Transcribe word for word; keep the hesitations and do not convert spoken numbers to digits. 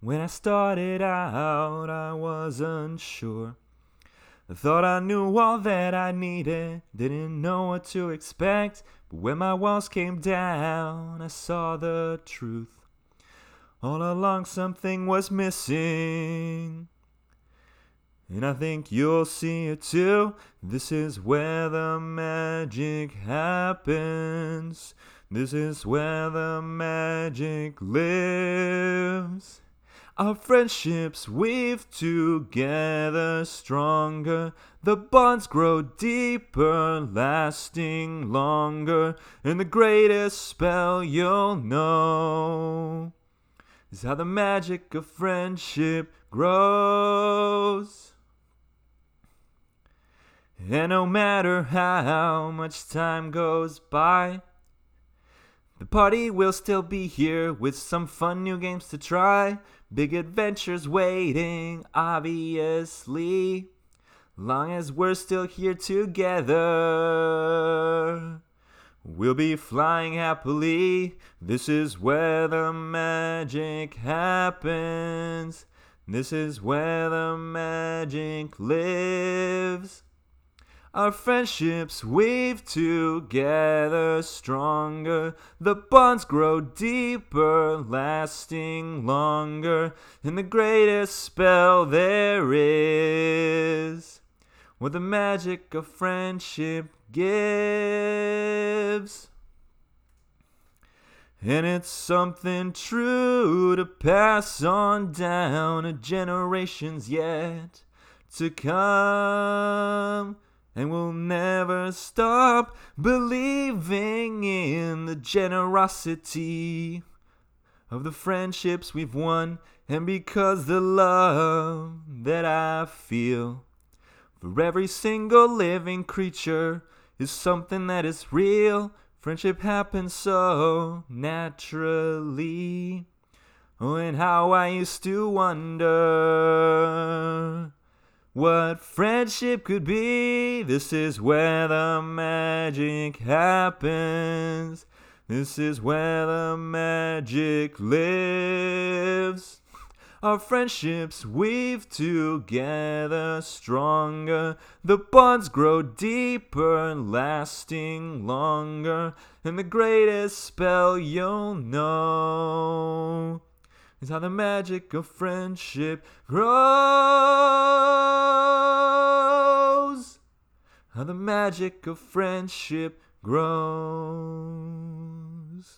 When I started out, I wasn't sure. I thought I knew all that I needed, didn't know what to expect. But when my walls came down, I saw the truth. All along something was missing, and I think you'll see it too. This is where the magic happens. This is where the magic lives. Our friendships weave together stronger. The bonds grow deeper, lasting longer. And the greatest spell you'll know is how the magic of friendship grows. And no matter how much time goes by, the party will still be here with some fun new games to try. Big adventures waiting, obviously, long as we're still here together. We'll be flying happily. This is where the magic happens. This is where the magic lives. Our friendships weave together stronger. The bonds grow deeper, lasting longer. And the greatest spell there is what the magic of friendship gives. And it's something true to pass on down to generations yet to come. And we'll never stop believing in the generosity of the friendships we've won. And because the love that I feel for every single living creature is something that is real, friendship happens so naturally. Oh, and how I used to wonder what friendship could be. This is where the magic happens. This is where the magic lives. Our friendships weave together stronger. The bonds grow deeper, lasting longer. And the greatest spell you'll know is how the magic of friendship grows. How the magic of friendship grows.